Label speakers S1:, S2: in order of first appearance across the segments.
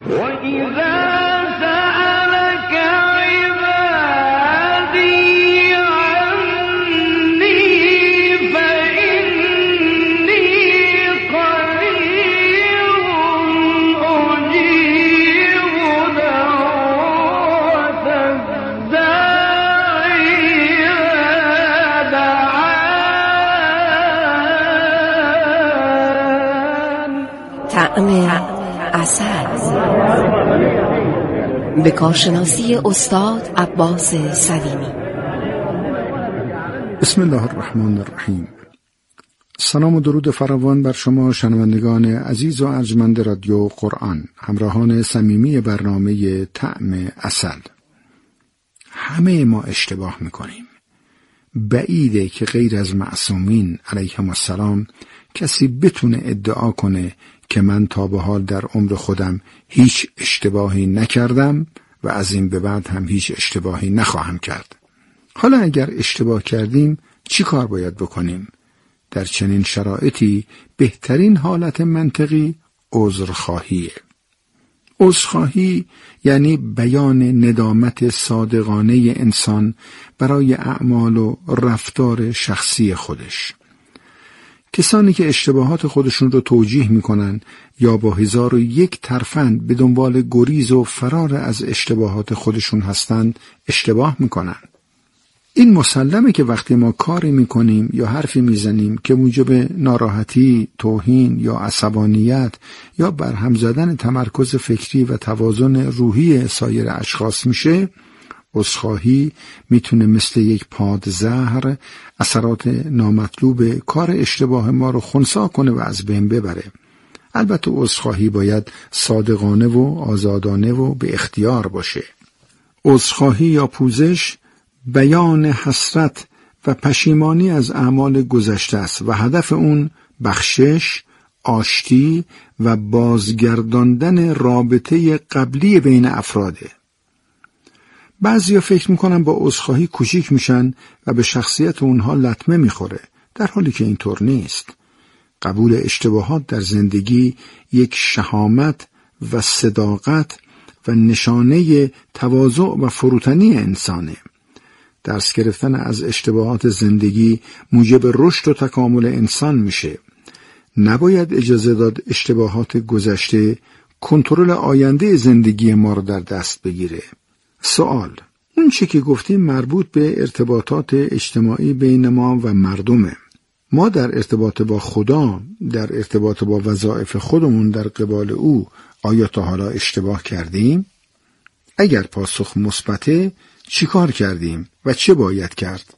S1: به کارشناسی استاد عباس سلیمی.
S2: بسم الله الرحمن الرحیم. سلام و درود فراوان بر شما شنوندگان عزیز و ارجمند رادیو قرآن، همراهان صمیمی برنامه طعم عسل. همه ما اشتباه میکنیم. بعیده که غیر از معصومین علیهم السلام کسی بتونه ادعا کنه که من تا به حال در عمر خودم هیچ اشتباهی نکردم و از این به بعد هم هیچ اشتباهی نخواهم کرد. حالا اگر اشتباه کردیم چی کار باید بکنیم؟ در چنین شرایطی بهترین حالت منطقی عذرخواهیه. عذرخواهی یعنی بیان ندامت صادقانه انسان برای اعمال و رفتار شخصی خودش. کسانی که اشتباهات خودشون رو توجیه میکنن یا با 1001 ترفند به دنبال گریز و فرار از اشتباهات خودشون هستند اشتباه میکنن. این مسلمه که وقتی ما کاری میکنیم یا حرفی میزنیم که موجب ناراحتی، توهین یا عصبانیت یا برهم زدن تمرکز فکری و توازن روحی سایر اشخاص میشه، عذرخواهی میتونه مثل یک پادزهر اثرات نامطلوب کار اشتباه ما رو خنثی کنه و از بین ببره. البته عذرخواهی باید صادقانه و آزادانه و به اختیار باشه. عذرخواهی یا پوزش بیان حسرت و پشیمانی از اعمال گذشته است و هدف اون بخشش، آشتی و بازگرداندن رابطه قبلی بین افراده. بعضیا فکر میکنن با عذرخواهی کوچیک میشن و به شخصیت اونها لطمه میخوره، در حالی که اینطور نیست. قبول اشتباهات در زندگی یک شهامت و صداقت و نشانه تواضع و فروتنی انسانه. درس گرفتن از اشتباهات زندگی موجب رشد و تکامل انسان میشه. نباید اجازه داد اشتباهات گذشته کنترل آینده زندگی ما رو در دست بگیره. سوال: اون چی که گفتیم مربوط به ارتباطات اجتماعی بین ما و مردمه. ما در ارتباط با خدا، در ارتباط با وظایف خودمون در قبال او، آیا تا حالا اشتباه کردیم؟ اگر پاسخ مثبته، چی کار کردیم و چه باید کرد؟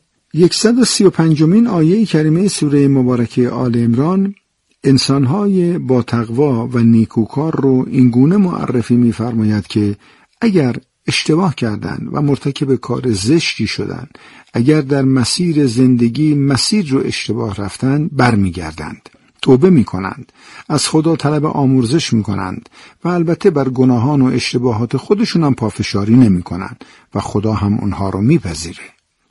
S2: 135مین آیه کریمه سوره مبارکه آل عمران انسانهای با تقوا و نیکوکار رو اینگونه معرفی می‌فرماید که اگر اشتباه کردند و مرتکب کار زشتی شدند، اگر در مسیر زندگی مسیر رو اشتباه رفتند، برمیگردند، توبه میکنند، از خدا طلب آمرزش میکنند و البته بر گناهان و اشتباهات خودشون هم پافشاری نمیکنند و خدا هم اونها رو میپذیره.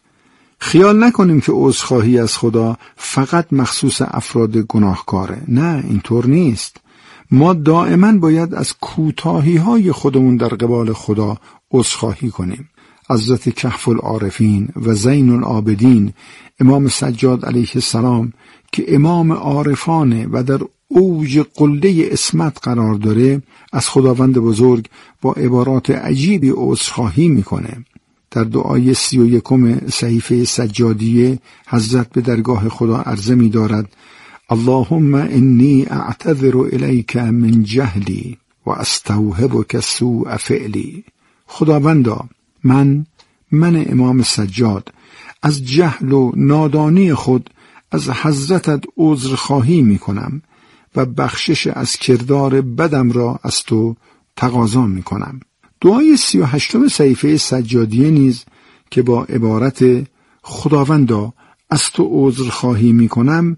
S2: خیال نکنیم که عذرخواهی از خدا فقط مخصوص افراد گناهکاره. نه، اینطور نیست. ما دائما باید از کوتاهی‌های خودمون در قبال خدا عذرخواهی کنیم. حضرت کهف العارفین و زین العابدین امام سجاد علیه السلام که امام عارفانه و در اوج قله عصمت قرار داره، از خداوند بزرگ با عبارات عجیبی عذرخواهی میکنه. در دعای 31 صحیفه سجادیه حضرت به درگاه خدا عرضه می دارد: اللهم انی اعتذر الیک من جهلی و استوهبک سوء فعلی. خداوندا، من امام سجاد از جهل و نادانی خود از حضرتت عذرخواهی می کنم و بخشش از کردار بدم را از تو تقاضا می کنم. دعای 38 صحیفه سجادیه نیز که با عبارت خداوندا از تو عذرخواهی می کنم،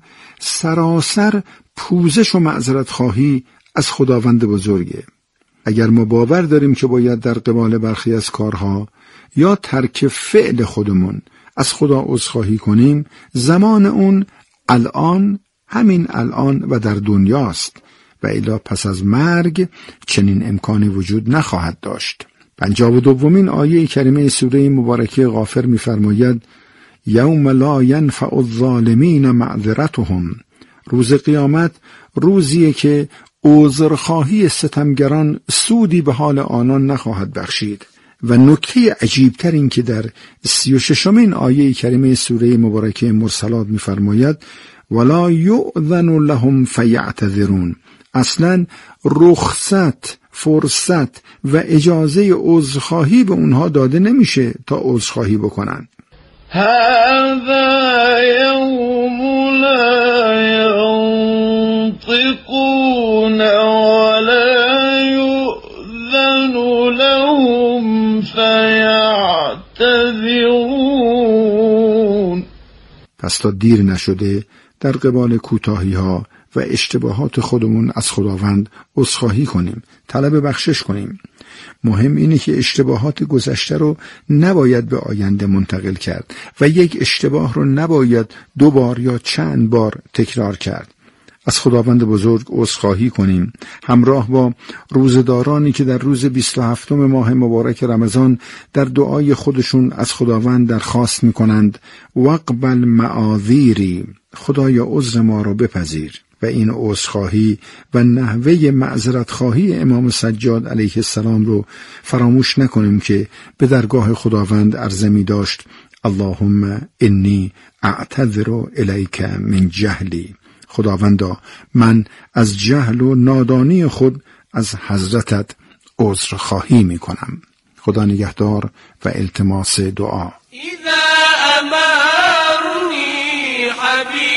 S2: سراسر پوزش و معذرت خواهی از خداوند بزرگه. اگر ما باور داریم که باید در قبال برخی از کارها یا ترک فعل خودمون از خدا عذرخواهی کنیم، زمان اون الان، همین الان و در دنیاست و الا پس از مرگ چنین امکانی وجود نخواهد داشت. 52 آیه کریمه سوره مبارکه غافر می‌فرماید یوم لا ینفع الظالمین معذرتهم، روز قیامت روزیه که عذرخواهی ستمگران سودی به حال آنان نخواهد بخشید. و نکته عجیبتر این که در 36 آیه کریمه سوره مبارکه مرسلات می‌فرماید ولا یؤذن لهم فیعتذرون، اصلا رخصت، فرصت و اجازه عذرخواهی به اونها داده نمیشه تا عذرخواهی بکنن.
S3: هذا یوم لا ينطقون ولا یؤذن لهم فیعتذرون.
S2: پس تا دیر نشده در قبال کوتاهی‌ها و اشتباهات خودمون از خداوند عذرخواهی کنیم، طلب بخشش کنیم. مهم اینه که اشتباهات گذشته رو نباید به آینده منتقل کرد و یک اشتباه رو نباید 2 بار یا چند بار تکرار کرد. از خداوند بزرگ عذرخواهی کنیم، همراه با روزدارانی که در روز 27 ماه مبارک رمضان در دعای خودشون از خداوند درخواست می‌کنند وقبل معاذیری، خدایا عذر ما را بپذیر. و این عذرخواهی و نحوه معذرتخواهی امام سجاد علیه السلام رو فراموش نکنیم که به درگاه خداوند عرضه می داشت اللهم انی اعتذر الیک من جهلی، خداوندا من از جهل و نادانی خود از حضرتت عذرخواهی می کنم. خدا نگهدار و التماس دعا.
S3: اذا امرنی حبیب